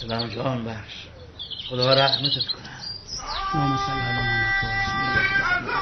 السلام جان بخش. خدا رحمتت کنه. اللهم صل علی محمد.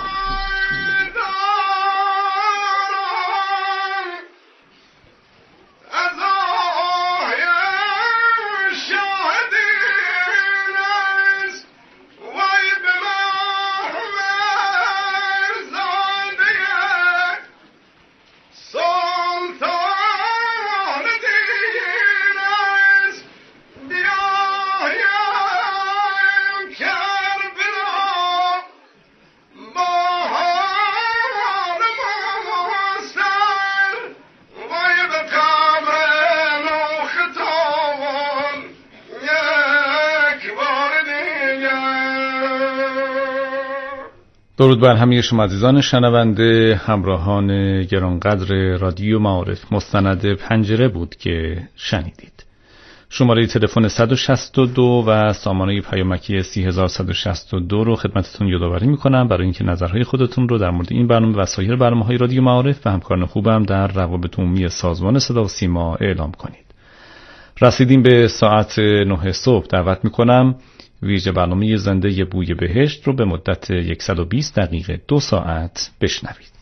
درود بر همه شما عزیزان شنونده. همراهان گرانقدر رادیو معارف مستند پنجره بود که شنیدید. شماره تلفن 162 و سامانه پیامکی 30162 رو خدمتتون یادآوری میکنم برای اینکه نظرهای خودتون رو در مورد این برنامه و سایر برنامه‌های رادیو معارف و همکاران خوبم در روابط عمومی سازمان صدا و سیما اعلام کنید. رسیدیم به ساعت 9 صبح. دعوت میکنم ویژه برنامه زنده بوی بهشت رو به مدت 120 دقیقه 2 ساعت بشنوید.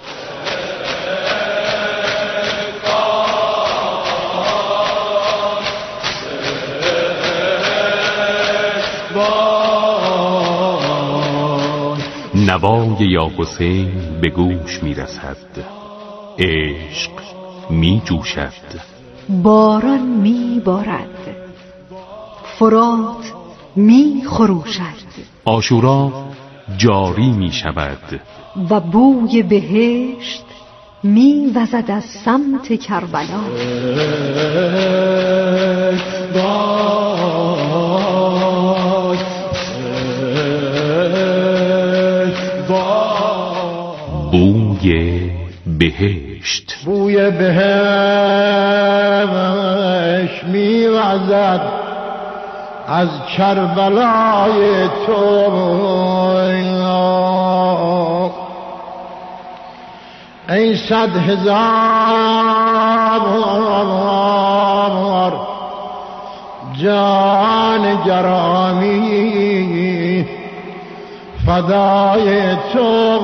نوای یا حسین به گوش می رسد، عشق می جوشد، باران می بارد، فرات می خروشد، عاشورا جاری می شود و بوی بهشت می وزد از سمت کربلا. بوی بهشت، بوی بهشت می وزد از کربلای تو، ای 100,000 جان گرامی فدای تو.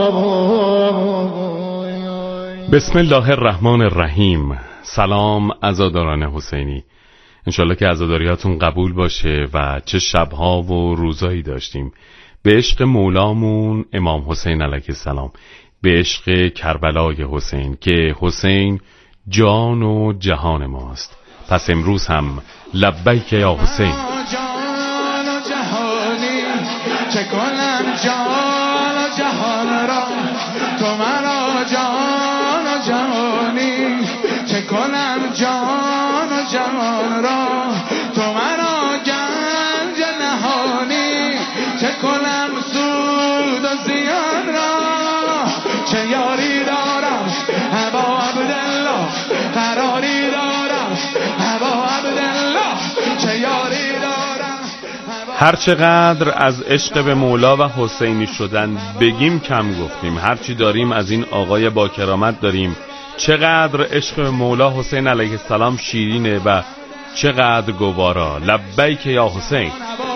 بسم الله الرحمن الرحیم. سلام عزاداران حسینی، انشالله که عزاداریاتون قبول باشه و چه شبها و روزایی داشتیم به عشق مولامون امام حسین علیه السلام، به عشق کربلای حسین که حسین جان و جهان ماست. پس امروز هم لبیک یا حسین. جان و جهانی چه کنم جان و جهان را، تو مرا جان و جهانی چه کنم جان و جهان را، تو مرا گنج نهانی چه کنم سود و زیان را، چه یاری دارم هوا عبدالله، قراری دارم هوا عبدالله، چه یاری دارم. هر چقدر از عشق به مولا و حسینی شدن بگیم کم گفتیم. هرچی داریم از این آقای با کرامت داریم. چقدر عشق به مولا حسین علیه السلام شیرینه و چقدر گوارا. لبیک یا حسین.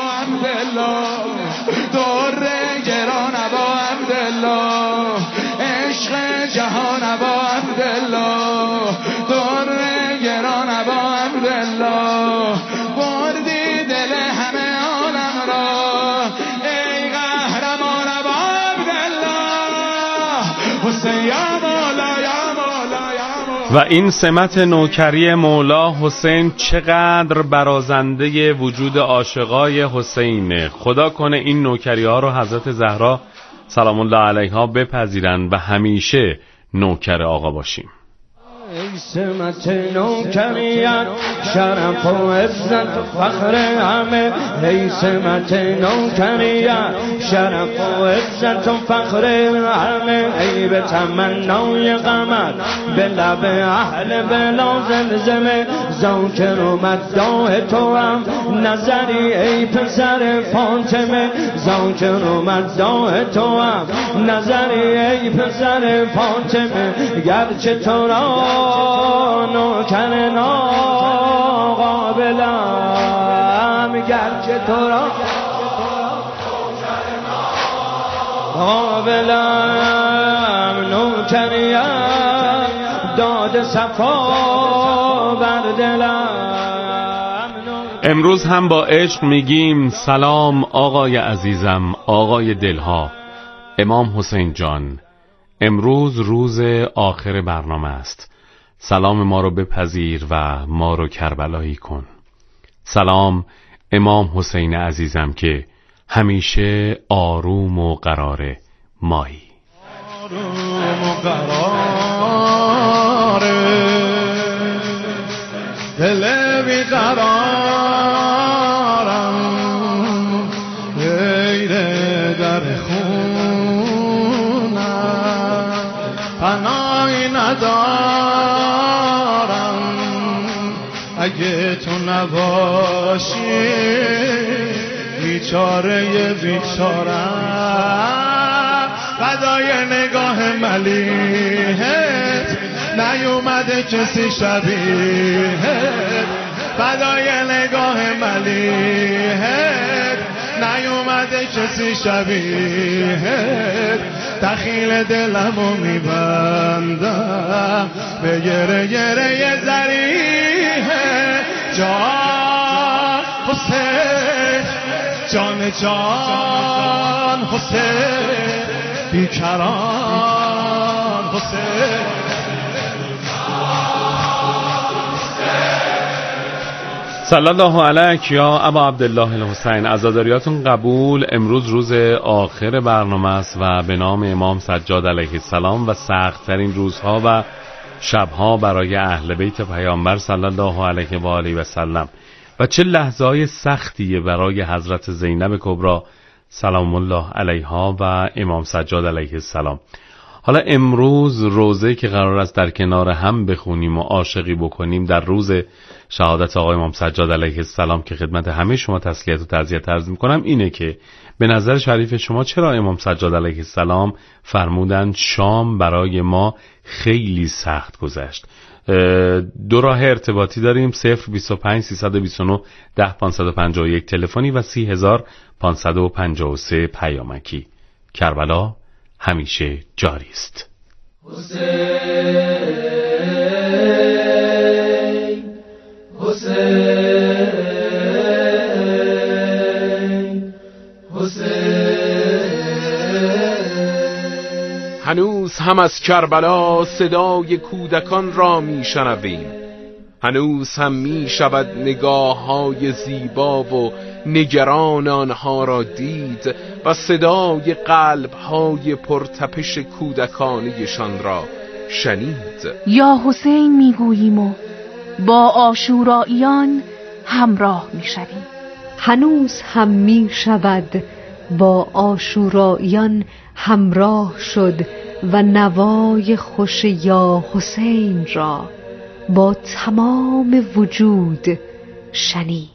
دور گران ابا عبدالله، عشق جهان ابا عبدالله، دور گران ابا عبدالله، بردی دل همه عالم را، ای قهرمان ابا عبدالله، حسین یا مولا یا مولا یا مولا. و این سمت نوکری مولا حسین چقدر برازنده وجود عاشقای حسینه. خدا کنه این نوکری ها رو حضرت زهرا سلام الله علیها بپذیرن و همیشه نوکر آقا باشیم. ای سمت نوکریت شرف و عزت و فخر همه، ای سمت نوکریت شرف و عزت و فخر همه، ای به تمنای غمت به لب اهل بلا زمزمه، ذاکر و مداح تو هم نظری ای پسر فاطمه، ذاکر و مداح تو هم نظری ای پسر فاطمه، گرچه تو را نوکر ناقابلم گرچه تو را قابلم نوکریم داد صفا بر دلم. امروز هم با عشق میگیم سلام آقای عزیزم، آقای دلها، امام حسین جان. امروز روز آخر برنامه است. سلام ما رو بپذیر و ما رو کربلایی کن. سلام امام حسین عزیزم که همیشه آروم و قرار مایی. آروم و قراره دل بیقرارم غیر در خونم پناهی ندارم اگه تو نباشی بیچاره بیچارم فدای نگاه ملیحت نیومده کسی شبیهت فدای نگاه ملیحت نیومده کسی شبیهت دخیل دلمو میبندم به گره گره زریح جان حسین جان جان حسین بیکران حسین. صلی الله علیک یا ابا عبدالله الحسین. عزاداریاتون قبول. امروز روز آخر برنامه است و به نام امام سجاد علیه السلام و سخت‌ترین روزها و شبها برای اهل بیت پیامبر صلی الله علیه و آله و سلم. و چه لحظه‌های سختیه برای حضرت زینب کبری سلام الله علیها و امام سجاد علیه السلام. حالا امروز روزه که قرار است در کنار هم بخونیم و عاشقی بکنیم در روز شهادت آقای امام سجاد علیه السلام که خدمت همه شما تسلیت و تعزیت عرض میکنم اینه که به نظر شریف شما چرا امام سجاد علیه السلام فرمودند شام برای ما خیلی سخت گذشت؟ دو راه ارتباطی داریم 025 329 10551 تلفنی و 30553 پیامکی. کربلا همیشه جاری است. هنوز هم از کربلا صدای کودکان را میشنویم. هنوز هم میشود نگاه‌های زیبا و نگران آنها را دید و صدای قلب‌های پرتپش کودکانیشان را شنید. یا حسین میگوییم و با عاشوراییان همراه میشویم. هنوز هم می شود با عاشوراییان همراه شد و نوای خوش یا حسین را با تمام وجود شنید.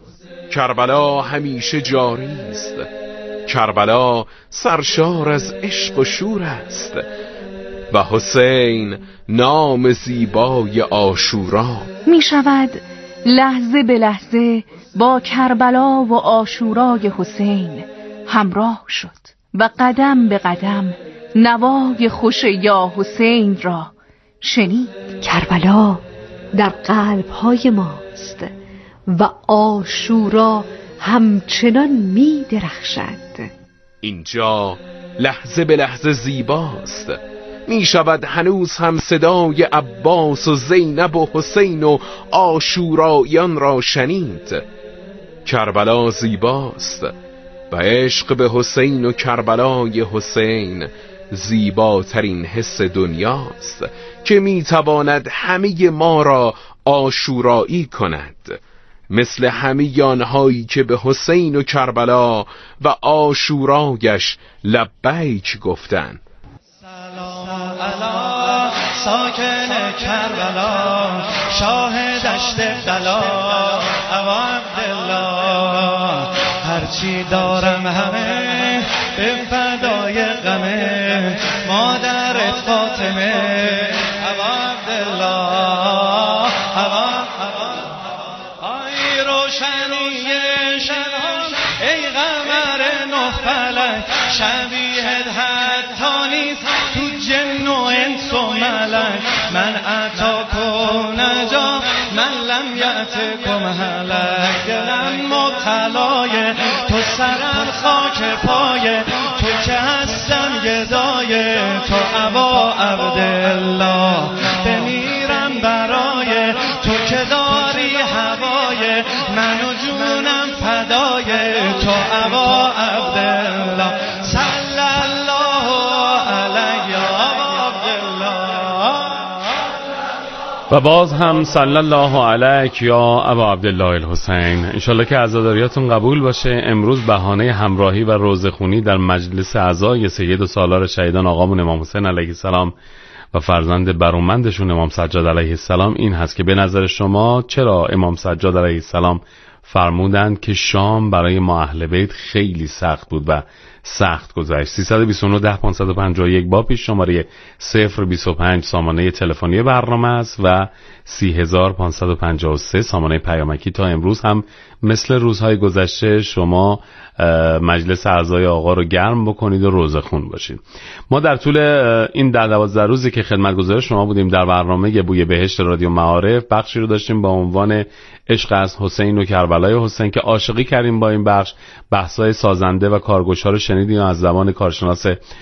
کربلا همیشه جاری است. کربلا سرشار از عشق و شور است و حسین نام زیبای عاشورا. می شود لحظه به لحظه با کربلا و عاشورای حسین همراه شد و قدم به قدم نوای خوش یا حسین را شنید. کربلا در قلب‌های ماست و عاشورا همچنان می درخشد. اینجا لحظه به لحظه زیباست. می شود هنوز هم صدای عباس و زینب و حسین و عاشوراییان را شنید. کربلا زیباست و عشق به حسین و کربلای حسین زیباترین حس دنیاست که میتواند همه ما را عاشورایی کند، مثل همه آنهایی که به حسین و کربلا و عاشورایش لبیک گفتند. سلام علی ساکن کربلا، شاه دشت بلا، ابا عبدالله. هرچی دارم همه به فدای غمه مادرت فاطمه، ابا عبدالله. آی روشن روشنی شبان ای قمر نه فلک شبیهت حتی نیست تو جن و انس و ملک من اتاکم نجا من لم یأتکم هلک دلم مبتلای تو سرم خاک پای تو که هستم گدای تو ابا عبدالله بمیرم برای تو که داری هوای من و جونم فدای تو ابا عبدالله صلی الله علیه عبدالله. و باز هم صلی الله علیک یا ابا عبدالله الحسین. انشالله که عزاداریاتون قبول باشه. امروز بهانه همراهی و روزخونی در مجلس عزای سید و سالار شهیدان آقامون امام حسین علیه السلام و فرزند برومندشون امام سجاد علیه السلام این هست که به نظر شما چرا امام سجاد علیه السلام فرمودند که شام برای ما اهل بیت خیلی سخت بود و سخت گذشت؟ 329 با پیش شماره 025 سامانه تلفنی برنامه است و 30553 سامانه پیامکی. تا امروز هم مثل روزهای گذشته شما مجلس اعضای آقا رو گرم بکنید و روزخون باشید. ما در طول این 10-12 روزی که خدمتگزار شما بودیم در برنامه بوی بهشت رادیو معارف بخشی رو داشتیم با عنوان عشق از حسین و کربلای حسین که عاشقی کردیم با این بخش. بحث‌های سازنده و کارگوشا رو شنیدیم از زبان کارشناس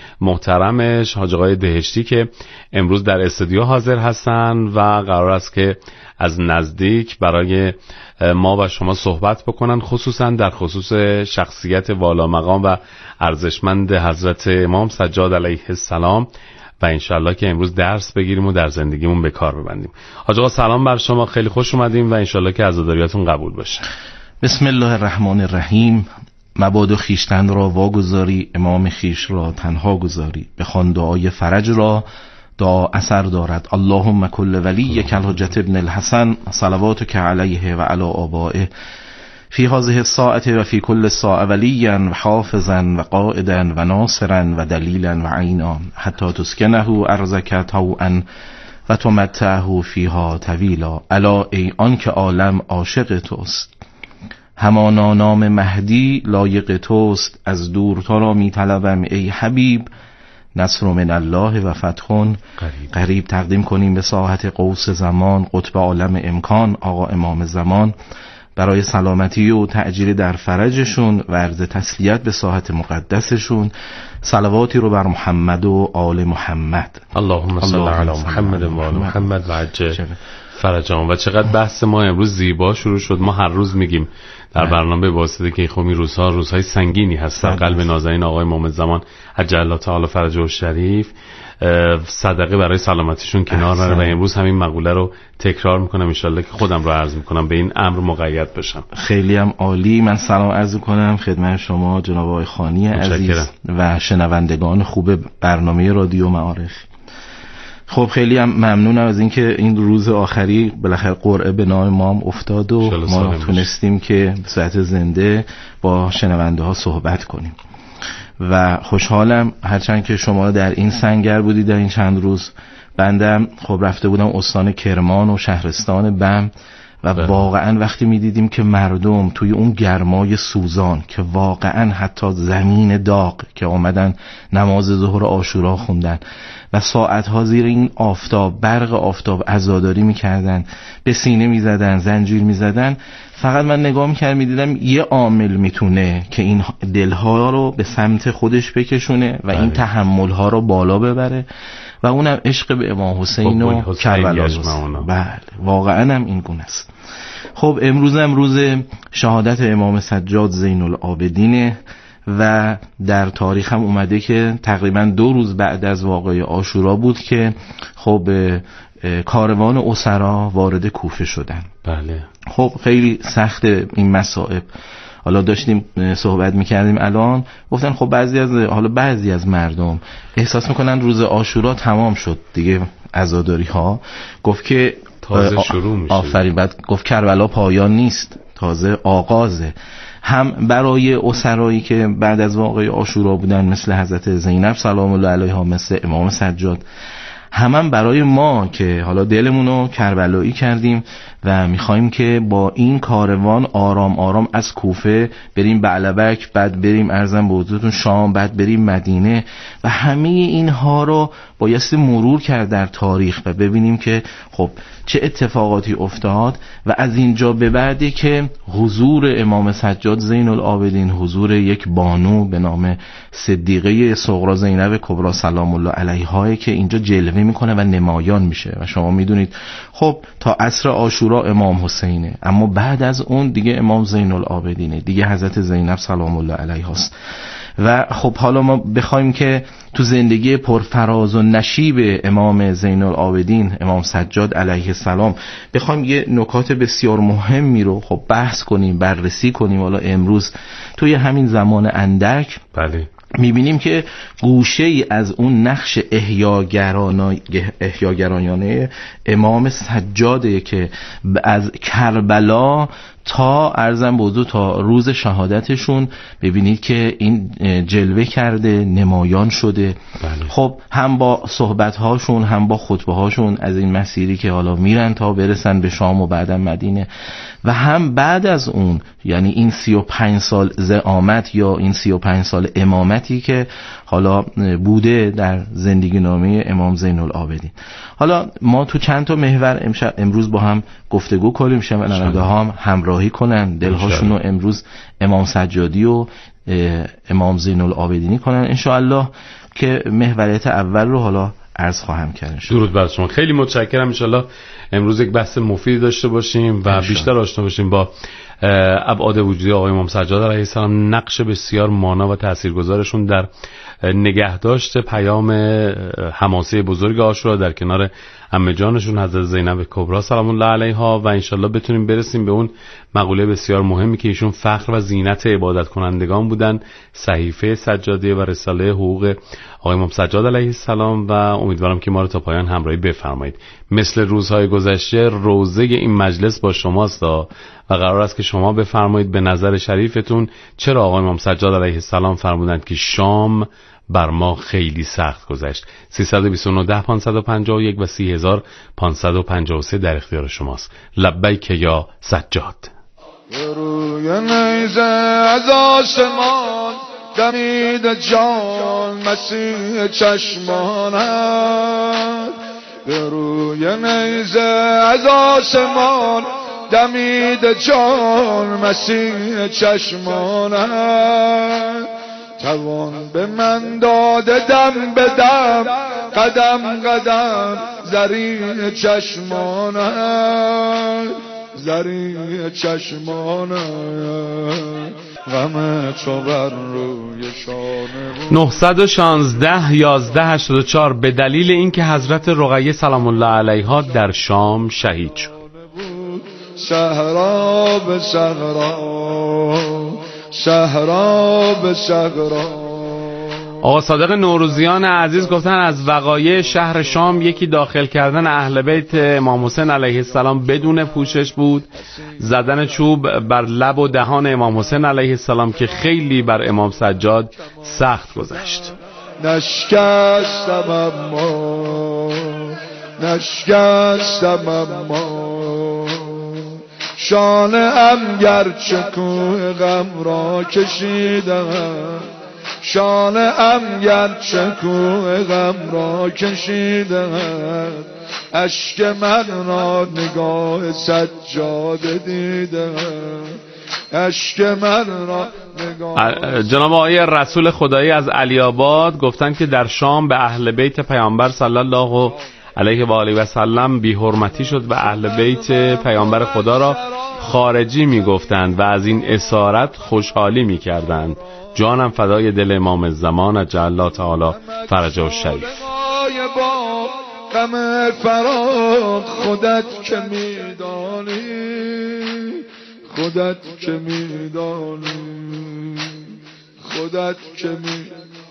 محترمش حاج آقای دهشتی که امروز در استودیو حاضر هستن و قرار است که از نزدیک برای ما و شما صحبت بکنن، خصوصا در خصوص شخصیت والا مقام و ارزشمند حضرت امام سجاد علیه السلام و انشالله که امروز درس بگیریم و در زندگیمون به کار ببندیم. حاج آقا سلام بر شما، خیلی خوش اومدیم و انشالله که عزاداریاتون قبول باشه. بسم الله الرحمن الرحیم. مبادا خیشتن را واگذاری امام خیش را تنها گذاری، بخوان دعای فرج را دعا اثر دارد. اللهم کل ولی کل حجت ابن الحسن صلواتک علیه و علی آبائه فی هذه الساعه و فی کل ساعه ولیا و حافظا و قائدا و ناصرا و دلیلا و عینا حتی تسکنه ارزک طوعا و تمتعه فیها طویلا. الا ای آن که عالم عاشق توست، همانا نام مهدی لایق توست، از دور تو را می طلبم ای حبیب، نصر من الله و فتح قریب. تقدیم کنیم به ساحت قوس زمان قطب عالم امکان آقا امام زمان برای سلامتی و تعجیل در فرجشون و عرض تسلیت به ساحت مقدسشون صلواتی رو بر محمد و آل محمد. اللهم صل علی محمد و آل محمد و عجل فرجام. و چقدر بحث ما امروز زیبا شروع شد. ما هر روز میگیم در برنامه واسطه که خب این روزهای سنگینی هست در قلب نازنین آقای امام زمان عجل الله تعالی فرجه الشریف، صدقه برای سلامتیشون کنار نره و امروز همین مقوله رو تکرار میکنم انشالله که خودم رو عرض میکنم به این امر مقید بشم. خیلی هم عالی. من سلام عرض کنم خدمت شما جناب آقای خانی عزیز و شنوندگان خوب برنامه رادیو معارف. خب خیلی هم ممنونم از اینکه این روز آخری بالاخره قرعه به نام ما هم افتاد و ما تونستیم که به صورت زنده با شنونده ها صحبت کنیم و خوشحالم. هرچند که شما در این سنگر بودید در این چند روز، بندم خب رفته بودم استان کرمان و شهرستان بم و واقعا وقتی میدیدیم که مردم توی اون گرمای سوزان که واقعا حتی زمین داغ که آمدن نماز ظهر عاشورا خوندن و ساعتها زیر این آفتاب برق آفتاب عزاداری میکردن، به سینه میزدن، زنجیر میزدن، فقط من نگاه میکردم میدیدم یه عامل میتونه که این دلها رو به سمت خودش بکشونه و این تحملها رو بالا ببره و اونم عشق به امام حسین و کربلا. بله واقعا هم این گونه است. خب امروز شهادت امام سجاد زین العابدینه و در تاریخ هم اومده که تقریبا 2 روز بعد از واقعه عاشورا بود که خب کاروان اسرا وارد کوفه شدن. بله. خب خیلی سخت این مصائب. حالا داشتیم صحبت میکردیم الان گفتن خب بعضی از مردم احساس میکنن روز عاشورا تمام شد دیگه عزاداری ها، گفت که تازه شروع میشه. آفرین. بعد گفت کربلا پایان نیست، تازه آغازه. هم برای اسرایی که بعد از واقعه عاشورا بودن مثل حضرت زینب سلام الله علیها، مثل امام سجاد، همون برای ما که حالا دلمون رو کربلایی کردیم و میخوایم که با این کاروان آرام آرام از کوفه بریم بعلبک، بعد بریم ارزم به حضورتون شام، بعد بریم مدینه و همه اینها رو بایستی مرور کرد در تاریخ و ببینیم که خب چه اتفاقاتی افتاد و از اینجا به بعدی که حضور امام سجاد زین العابدین، حضور یک بانو به نام صدیقه صغرا زینب کبرا سلام الله علیها که اینجا جلوه میکنه و نمایان میشه و شما میدونید خب تا عصر عاشورا امام حسینه، اما بعد از اون دیگه امام زین العابدینه، دیگه حضرت زینب سلام الله علیها است. و خب حالا ما بخوایم که تو زندگی پرفراز و نشیب امام زین العابدین امام سجاد علیه السلام بخوایم یه نکات بسیار مهمی رو خب بحث کنیم، بررسی کنیم، حالا امروز توی همین زمان اندک بله میبینیم که گوشه ای از اون نقش احیاگرایانه امام سجاده که از کربلا تا ارزم بوضو تا روز شهادتشون ببینید که این جلوه کرده، نمایان شده. بله. خب هم با صحبت‌هاشون هم با خطبه‌هاشون از این مسیری که حالا میرن تا برسن به شام و بعدم مدینه و هم بعد از اون، یعنی این 35 سال زعامت یا این 35 سال امامتی که حالا بوده در زندگی نامه امام زین العابدین. حالا ما تو چند تا محور امروز با هم گفتگو کنیم، شنونده ها هم همراهی کنن، دلهاشون رو امروز امام سجادی و امام زین العابدینی کنن انشاءالله، که محوریت اول رو حالا عرض خواهم کرد. درود بر شما، خیلی متشکرم. انشاءالله امروز یک بحث مفید داشته باشیم و بیشتر آشنا باشیم با ابعاد وجودی آقای امام سجاد علیه السلام، نقش بسیار مانا و تاثیرگذارشون در نگهداشت پیام حماسه بزرگ عاشورا در کنار عمه جانشون حضرت زینب کبرا سلام الله علیها و انشالله بتونیم برسیم به اون مقوله بسیار مهمی که ایشون فخر و زینت عبادت کنندگان بودن، صحیفه سجادیه و رساله حقوق آقای امام سجاد علیه السلام، و امیدوارم که ما رو تا پایان همراهی بفرمایید. مثل روزهای گذشته روزه این مجلس با شماست و قرار است که شما بفرمایید به نظر شریفتون چرا آقای امام سجاد علیه السلام فرمودند که شام بر ما خیلی سخت گذشت. 329 551 و 30553 در اختیار شماست. لبیک یا سجاد. روی نیزه از آسمان دمید جان مسیح چشمانم، به روی نیزه از آسمان دمید جان مسیح چشمانم، توان به من داده دم به دم قدم قدم زری چشمانم، زری چشمانم، غم چو بر روی شانه 916 1184 به دلیل اینکه حضرت رقیه سلام الله علیها در شام شهید شد. صحرا به صحرا، صحرا به صحرا. آقا صادق نوروزیان عزیز گفتن از وقایع شهر شام یکی داخل کردن اهل بیت امام حسین علیه السلام بدون پوشش بود، زدن چوب بر لب و دهان امام حسین علیه السلام که خیلی بر امام سجاد سخت گذشت. نشکستم اما نشکستم اما شانه ام گرچه کوه غم را کشیدم، شانه ام گرچه کوه غم را کشیدم، اشک من را نگاه سجاده دیدم، اشک من را نگاه. جناب آقای رسول خدایی از علی آباد گفتن که در شام به اهل بیت پیامبر صلی الله علیه و آله و سلم بی حرمتی شد و اهل بیت پیامبر خدا را خارجی می گفتند و از این اسارت خوشحالی می کردند. جانم فدای دل امام زمان عجل الله تعالی فرجه و شریف. غم فراق خودت که میدانی، خودت که میدانی، خودت که میدانی،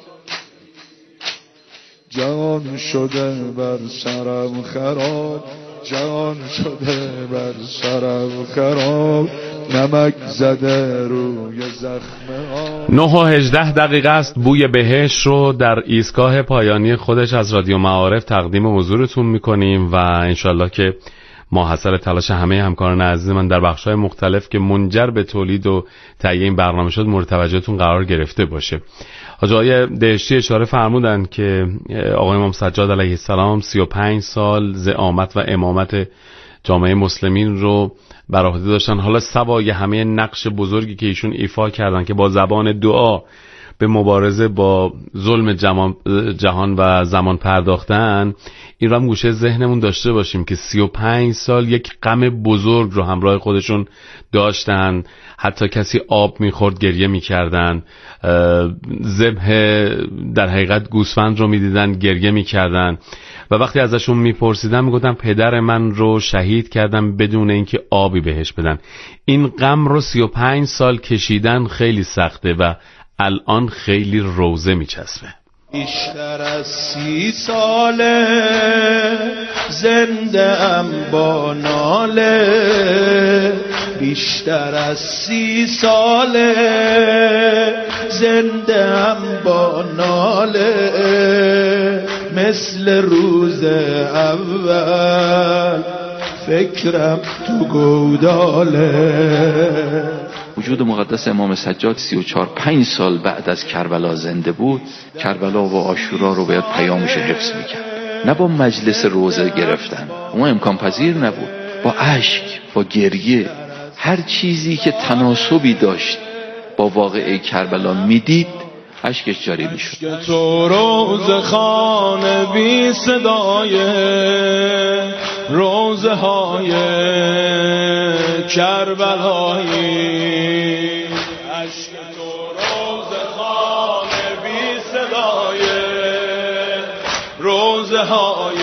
جان شده بر سرم خراب، جان شده بر سرم خراب، نمک زده روی زخم 9:18 است. بوی بهشت رو در ایستگاه پایانی خودش از رادیو معارف تقدیم حضورتون میکنیم و انشالله که ماحصل تلاش همه همکاران عزیز من در بخش‌های مختلف که منجر به تولید و تهیه این برنامه شد مورد توجهتون قرار گرفته باشه. حاج آقای دهشتی اشاره فرمودن که آقای امام سجاد علیه السلام 35 سال زعامت و امامت جامعه مسلمین رو بر عهده داشتن. حالا سوای همه نقش بزرگی که ایشون ایفا کردن که با زبان دعا به مبارزه با ظلم جهان و زمان پرداختن، این رو هم گوشه ذهنمون داشته باشیم که 35 سال یک غم بزرگ رو همراه خودشون داشتن. حتی کسی آب میخورد گریه میکردن، ذبح در حقیقت گوسفند رو میدیدن گریه میکردن و وقتی ازشون میپرسیدن میگفتن پدر من رو شهید کردم بدون اینکه آبی بهش بدن. این غم رو 35 سال کشیدن خیلی سخته و الان خیلی روزه میچسبه. بیشتر از 30 ساله زنده ام با ناله، بیشتر از 30 ساله زنده ام با ناله، مثل روز اول فکرم تو گوداله. وجود مقدس امام سجاد 34-5 سال بعد از کربلا زنده بود. کربلا و عاشورا رو باید پیامش حفظ میکرد، نه با مجلس روزه گرفتن، اون امکان پذیر نبود. با اشک، با گریه، هر چیزی که تناسبی داشت با واقعه کربلا میدید اشکش جاری میشد. تو روز خانه بی صدای روزه های کربلایی، اشک تو روز خانه بی صدای روزه های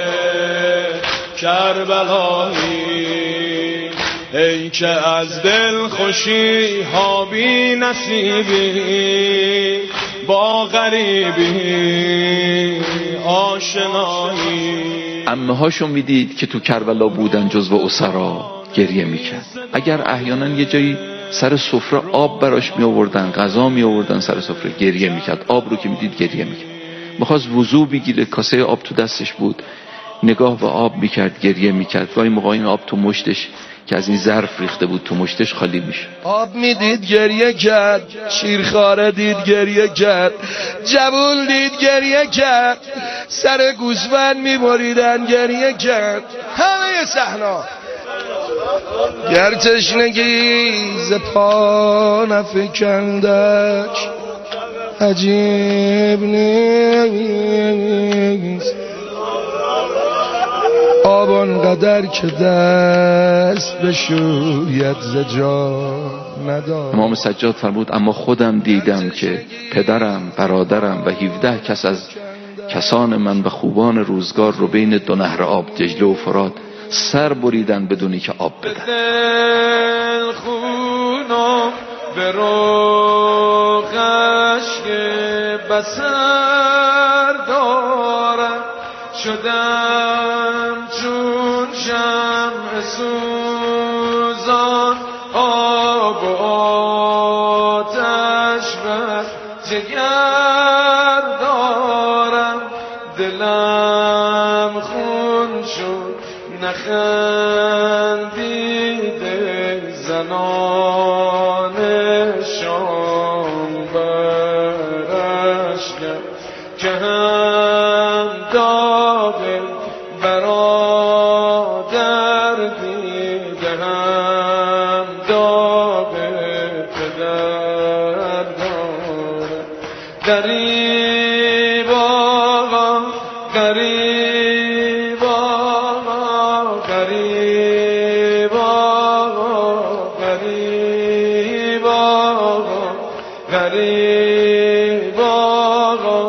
کربلایی، ای که از دل خوشی ها بی نصیبی با غریبی آشنایی. عمه هاشو میدید که تو کربلا بودن جزو اسرا گریه میکرد. اگر احیانا یه جایی سر سفره آب براش می آوردن، غذا می آوردن سر سفره، گریه میکرد. آب رو که میدید گریه میکرد. میخواست وضو بگیره، کاسه آب تو دستش بود، نگاه به آب میکرد، گریه میکرد. گاهی موقع این آب تو مشتش که از این ظرف ریخته بود تو مشتش خالی میشه. آب میدید گریه کرد، شیرخواره دید گریه کرد، جوون دید گریه کرد، سر گوسفند میبریدن گریه کرد. همه صحنا گر تشنگی ز پا نفکندک عجیب نیست، آب آنقدر که دست بشوید ز جا ندارد. امام سجاد فرمود اما خودم دیدم که پدرم، برادرم و 17 کس از کسان من و خوبان روزگار رو بین دو نهر آب دجله و فرات سر بریدن بدونی که آب بدن. دل خونم به روغش که بسر دارم، شدم چون شمع سوزان، آب و آتش بر جگر دارم، دلم خون شد نخندیده زنان شام برش کرد که هم داغ برادر دیده، هم داغ پدر داره. غریب آقا، غریب آقا، غریب آقا، غریب آقا، غریب آقا،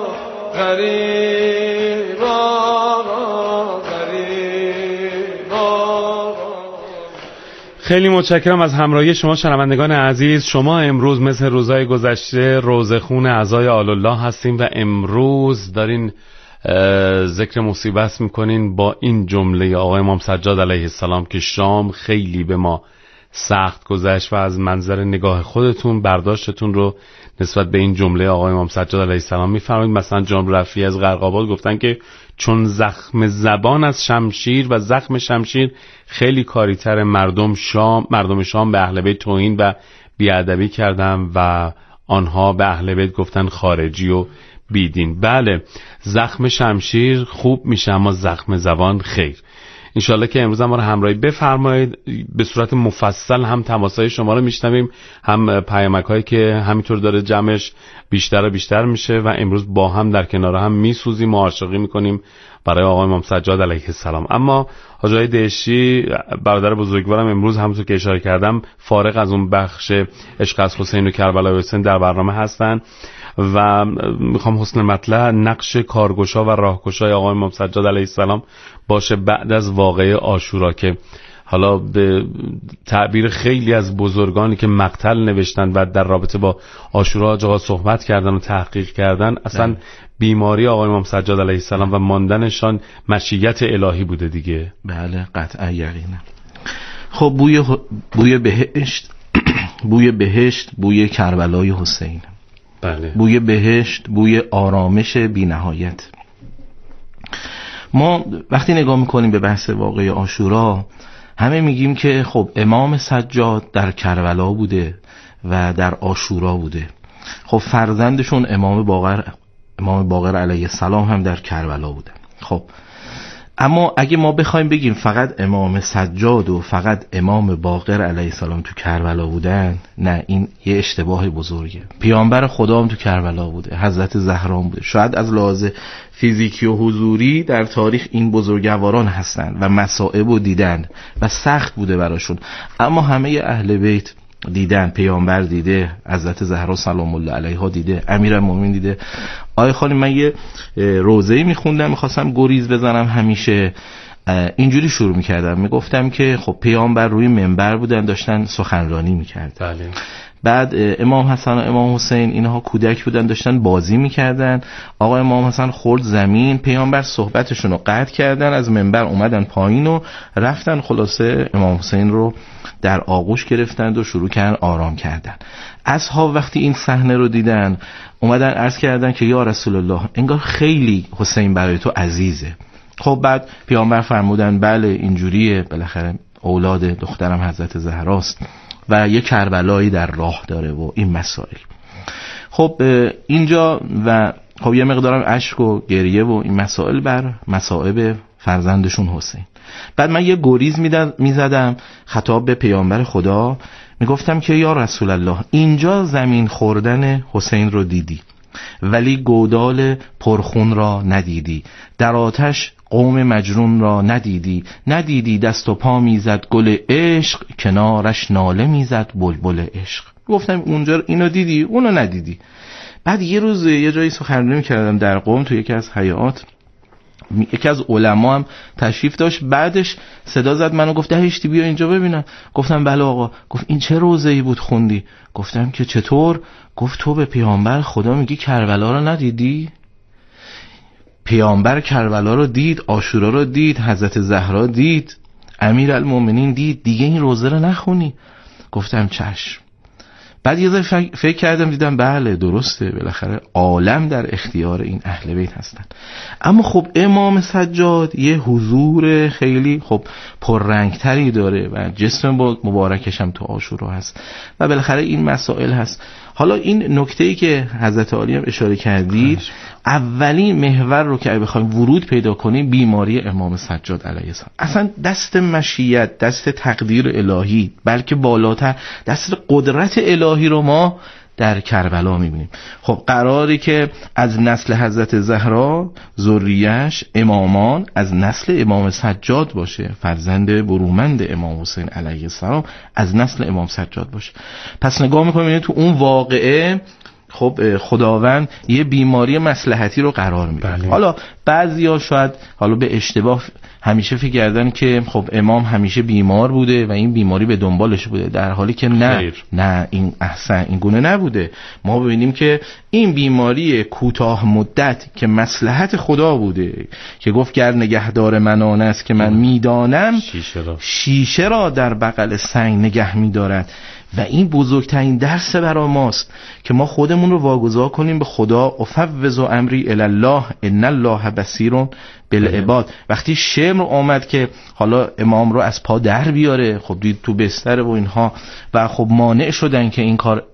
غریب آقا، غریب آقا. خیلی متشکرم از همراهی شما شنوندگان عزیز. شما امروز مثل روزهای گذشته روزخون اعضای آل الله هستیم و امروز دارین ذکر مصیبت میکنین با این جمله آقای امام سجاد علیه السلام که شام خیلی به ما سخت گذشت و از منظر نگاه خودتون برداشتتون رو نسبت به این جمله آقای امام سجاد علیه السلام میفرمایید. مثلا جناب رفیعی از غرق‌آباد گفتن که چون زخم زبان از شمشیر و زخم شمشیر خیلی کاری‌تر مردم شام به اهل بیت توهین و بیادبی کردن و آنها به اهل بیت گفتن خارجی و بیدین. بله، زخم شمشیر خوب میشه اما زخم زبان خیر. انشالله که امروز ما رو همراهی بفرمایید. به صورت مفصل هم تماسهای شما رو میشنویم، هم پیامک‌هایی که همینطور داره جمعش بیشتر و بیشتر میشه و امروز با هم در کنار هم میسوزیم و عاشقی میکنیم برای آقای امام سجاد علیه السلام. اما حاجی دهشتی برادر بزرگوارم امروز همونطور که اشاره کردم فارغ از اون بخش عشق از حسین و کربلای حسین در برنامه هستن و میخوام حسن مطلع نقش کارگشا و راهگشای آقای امام سجاد علیه السلام باشه بعد از واقعه عاشورا که حالا به تعبیر خیلی از بزرگانی که مقتل نوشتن و در رابطه با عاشورا جاها صحبت کردن و تحقیق کردن اصلا بیماری آقای امام سجاد علیه السلام و ماندنشان مشیت الهی بوده دیگه. بله قطعا یقینا. خب بوی بهشت بوی کربلای حسین. بله. بوی بهشت، بوی آرامش بی نهایت. ما وقتی نگاه میکنیم به بحث واقعه عاشورا همه میگیم که خب امام سجاد در کربلا بوده و در عاشورا بوده. خب فرزندشون امام باقر علیه السلام هم در کربلا بوده. خب اما اگه ما بخوایم بگیم فقط امام سجاد و فقط امام باقر علیه السلام تو کربلا بودن، نه، این یه اشتباه بزرگه. پیامبر خدا هم تو کربلا بوده، حضرت زهرا بوده. شاید از لحاظ فیزیکی و حضوری در تاریخ این بزرگواران هستن و مصائب رو دیدن و سخت بوده براشون، اما همه اهل بیت دیدن، پیامبر دیده، حضرت زهرا سلام الله علیها دیده، امیرالمومنین دیده. آقای خالی من یه روزه‌ای میخوندم، میخواستم گریز بزنم، همیشه اینجوری شروع میکردم، میگفتم که خب پیامبر روی منبر بودن داشتن سخنرانی میکردن. بله. بعد امام حسن و امام حسین اینها کودک بودن داشتن بازی میکردن. آقا امام حسن خورد زمین، پیامبر صحبتشون رو قطع کردن، از منبر اومدن پایین و رفتن، خلاصه امام حسین رو در آغوش گرفتند و شروع کردن آرام کردن. اصحاب وقتی این صحنه رو دیدن اومدن عرض کردن که یا رسول الله انگار خیلی حسین برای تو عزیزه. خب بعد پیامبر فرمودن بله اینجوریه، بالاخره اولاد دخترم حضرت زهراست و یه کربلایی در راه داره و این مسائل. خب اینجا و خب یه مقدارم اشک و گریه و این مسائل بر مصائب فرزندشون حسین. بعد من یه گریز میزدم خطاب به پیامبر خدا، میگفتم که یا رسول الله اینجا زمین خوردن حسین رو دیدی ولی گودال پرخون را ندیدی، در آتش قوم مجنون را ندیدی دست و پا میزد گل عشق، کنارش ناله میزد بلبل عشق. گفتم اونجا اینو دیدی اونو ندیدی. بعد یه روز یه جایی سخنرانی میکردم در قم تو یکی از حیات، یکی از علما هم تشریف داشت، بعدش صدا زد منو، گفت دهشتی بیا اینجا ببینم. گفتم بله آقا. گفت این چه روزه‌ای بود خوندی؟ گفتم که چطور؟ گفت تو به پیامبر خدا میگی کربلا رو ندیدی؟ پیامبر کربلا رو دید، عاشورا رو دید، حضرت زهرا دید، امیرالمومنین دید، دیگه این روزه رو نخونی؟ گفتم چشم. بعد یه ذره فکر کردم دیدم بله درسته، بالاخره عالم در اختیار این اهل بیت هستن. اما خب امام سجاد یه حضور خیلی خب پررنگتری داره و جسم مبارکش هم تو عاشورا هست و بالاخره این مسائل هست. حالا این نکته‌ای که حضرت علی هم اشاره کردید، اولین محور رو که بخوایم ورود پیدا کنیم بیماری امام سجاد علیه السلام، اصلا دست مشیت، دست تقدیر الهی، بلکه بالاتر دست قدرت الهی رو ما در کربلا میبینیم. خب قراری که از نسل حضرت زهرا ذریه‌اش امامان از نسل امام سجاد باشه، فرزند برومند امام حسین علیه السلام از نسل امام سجاد باشه. پس نگاه میکنیم تو اون واقعه خب خداوند یه بیماری مصلحتی رو قرار میده. حالا بعضیا شاید حالا به اشتباه همیشه فکر کردن که خب امام همیشه بیمار بوده و این بیماری به دنبالش بوده، در حالی که نه این احسن این گونه نبوده. ما ببینیم که این بیماری کوتاه مدت که مصلحت خدا بوده که گفت گر نگهدار من آن است که من میدانم شیشه را در بغل سنگ نگه میدارد. و این بزرگترین درس برای ماست که ما خودمون رو واگذار کنیم به خدا. افوض امری الی الله ان الله بصیر بالعباد. وقتی شمر آمد که حالا امام رو از پا در بیاره، خب دید تو بستر و اینها و خب مانع شدن که این کار